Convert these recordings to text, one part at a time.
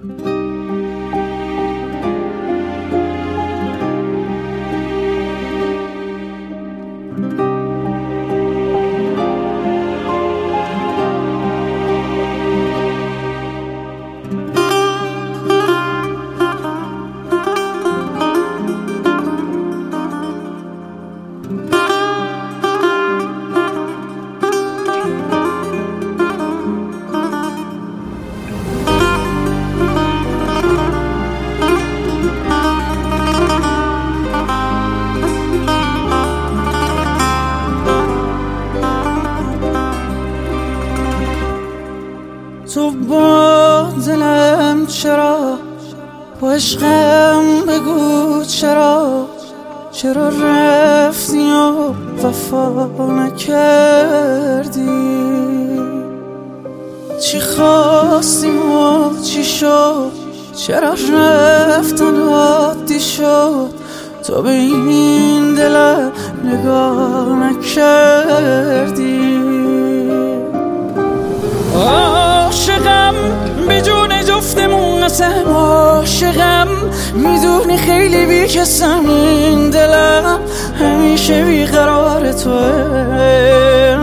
تو با دلم چرا، با عشقم بگو چرا رفتی و وفا نکردی؟ چی خواستیم و چی شد؟ چرا رفتن عادی شد؟ تو به این دلم نگاه نکردی؟ عاشقم بدون جفتمون قسم، عاشقم میدونی خیلی بیکسم، این دلم همیشه بیقرار توه.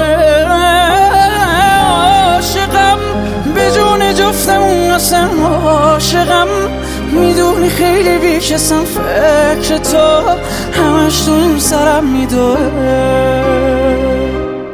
عاشقم بدون جفتمون قسم، عاشقم میدونی خیلی بیکسم، فکر تو همش تو این سرم میدوه.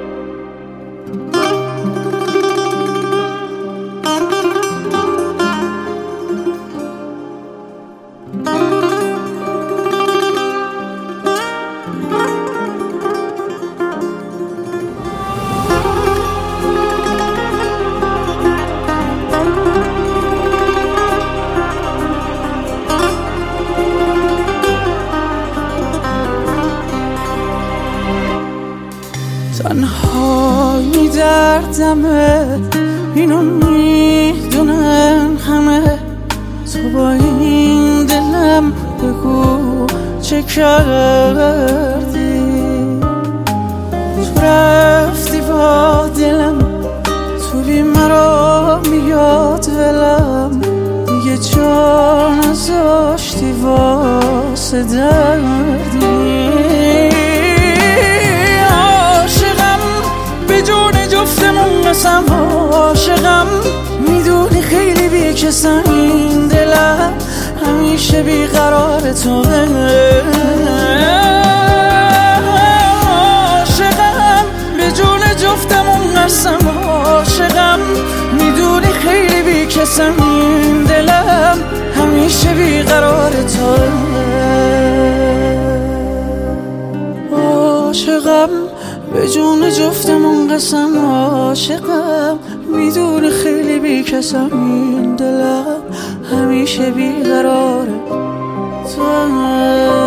تنهایی دردمه، اینو میدونن همه، تو با این دلم بگو چه کردی؟ تو رفتی با دلم، تو بی مرا میاد ولم، دیگه جا نذاشتی واسه دردی. قسم عاشقم میدونی خیلی بیکسم، این دلم همیشه بیقرار توه. عاشقم به جون جفتمون قسم، عاشقم میدونی خیلی بیکسم، این دلم همیشه بیقرار توه. عاشقم به جون جفتمون قسم، عاشقم میدونی خیلی بیکسم، این دلم همیشه بیقراره تو.